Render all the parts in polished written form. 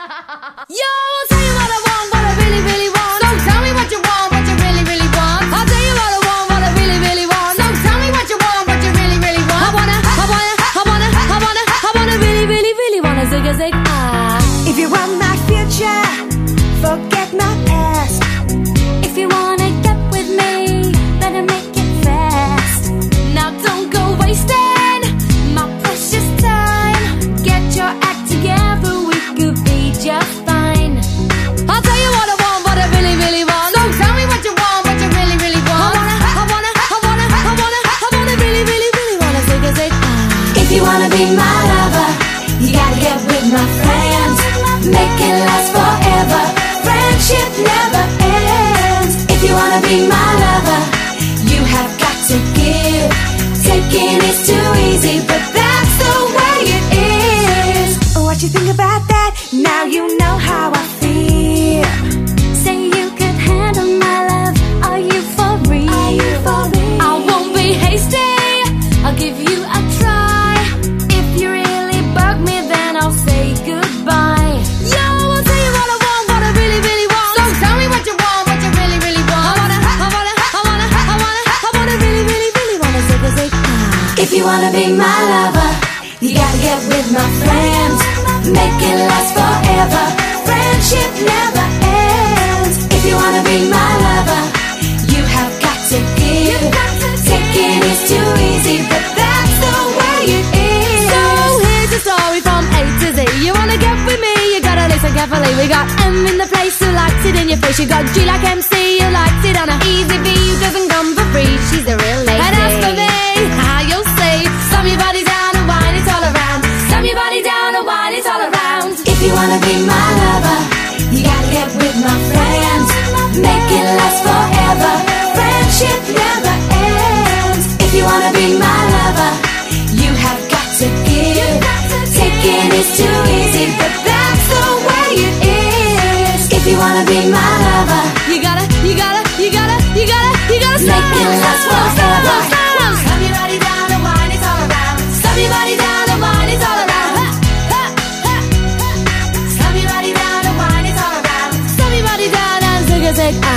Yo, I'll tell you what I want, what I really, really want. So tell me what you want, what you really, really want. I'll tell you what I want, what I really, really want. So tell me what you want, what you really, really want. I wanna really, really, really wanna zig a zig ah. If you want my future, forget my past. If you wanna get with me, better make it fast. Now don't go wasting my precious time. Get your act together, we could be just fine. I'll tell you what I want, what I really, really want. So tell me what you want, what you really, really want. I wanna really, really, really wanna zig a zig ah. If you wanna be my lover, you gotta get with my friends. Make it last forever. Friendship never ends. If you wanna be my lover, you have got to give. Taking is too easy, but that's the way it is. What you think about that? Now you know how I feel. Say you could handle my love. Are you for real? I won't be hasty, I'll give you a try. If you really bug me, then I'll say goodbye. Yo, I'll tell you what I want, what I really, really want. So tell me what you want, what you really, really want. I wanna really, really, really wanna zig a zig ah. If you wanna be my lover, you gotta get with my friends. Make it last forever. Friendship never ends. If you wanna be my lover, you have got to give. Taking is too easy, but that's the way it is. So here's the story from A to Z. You wanna get with me, you gotta listen carefully. We got M in the place who likes it in your face. You got G like MC who likes it on a easy V who doesn't come for free. She's a real lady. And as for me, how you'll say, slam your body down and wine it all around. Slam your body down and wine it all around. If you wanna be my lover, you gotta get with my friends. Make it last forever. Friendship never ends. If you wanna be my lover, you have got to give. Taking is too easy, but that's the way it is. If you wanna be my lover, You gotta make it last forever. Slam your body down and wine it all around. Slam your body down and wine it all around. Slam your body down and wine it all around. Slam your body down and zig a zig ah.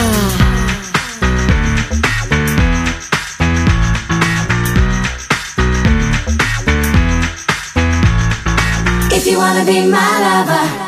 If you wanna be my lover,